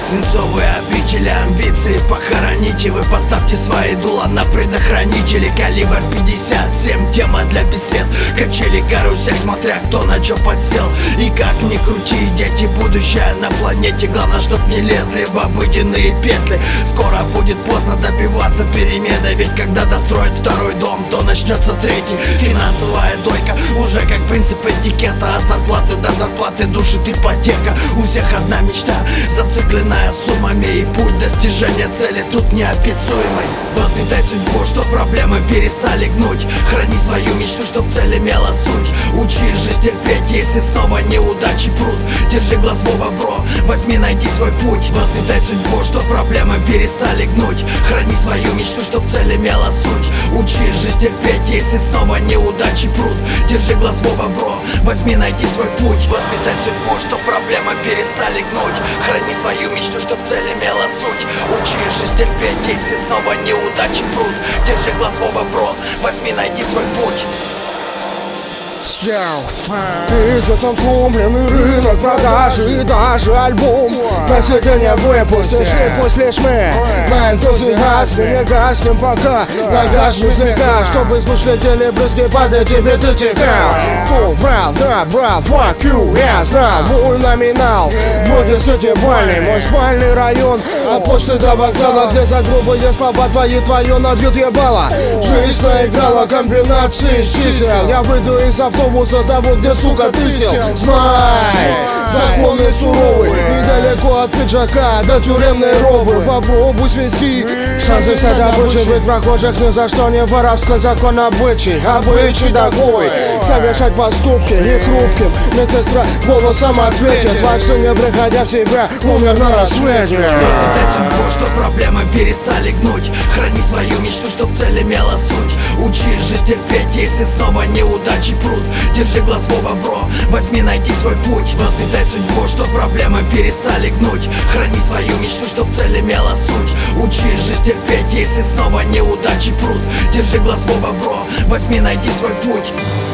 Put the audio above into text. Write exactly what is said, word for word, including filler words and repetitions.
Свинцовые обители, амбиции похороните. Вы поставьте свои дула на предохранители. Калибр пятьдесят семь, тема для бесед. Качели, карусель, смотря кто на чё подсел. И как ни крути, дети, будущее на планете. Главное, чтоб не лезли в обыденные петли. Скоро будет поздно добиваться перемены. Ведь когда достроят второй дом, то начнется третий. Финансовая дойка уже как принцип этикета. От зарплаты до зарплаты душит ипотека. У всех одна мечта, зацикленная суммами. И путь достижения цели тут неописуемый. Воспитай судьбу, чтоб проблемы перестали гнуть. Храни свою мечту, чтоб цель имела суть. Учи жизнь терпеть, если снова неудачи прут. Держи глаз в оба, бро, возьми, найди свой путь. Воспитай судьбу, чтоб проблемы перестали гнуть. Храни свою мечту, чтоб цель имела суть. Учи жизнь терпеть, если снова неудачи прут. Держи глаз в оба, бро, возьми, найди свой путь. Воспитай судьбу, чтоб проблемы перестали гнуть. Храни свою мечту, чтоб цель имела суть. Учи жизнь терпеть, если снова неудачи прут. Держи глаз в оба, бро, возьми, найди свой путь. И за сам сломленный рынок продажи. И даже альбом на сиденье выпустишь. И после шмы на энтузиазме не гаснем пока. Нагаш языка, чтобы слушатели брызги падают тебе ты текал. Full round, да, брат, fuck you, я знал. Мой номинал будет сетибальный. Мой спальный район от почты до вокзала, где за грубые слова твои твое набьют ебало. Жизнь наиграла комбинации с чисел. Я выйду из автобуса того, где, сука, ты сел. Знай, законы суровый. Недалеко от пиджака до тюремной робы. Попробуй свести шансы стать добычей. Быть прохожих ни за что не воровской закон обычай. Обычай такой, совершать поступки и хрупким медсестра голосом ответит. Ваш сын, не приходя в себя, умер на рассвете. Воспитай судьбу, чтоб проблемы перестали гнуть. Храни свою мечту, чтоб цель имела суть. Учи жизнь терпеть, если снова неудачи прут. Держи глаз в оба, бро, возьми, найди свой путь. Воспитай судьбу, чтоб проблемы перестали гнуть. Храни свою мечту, чтоб цель имела суть. Учи жизнь терпеть, если снова неудачи прут. Держи глаз в оба, бро, возьми, найди свой путь.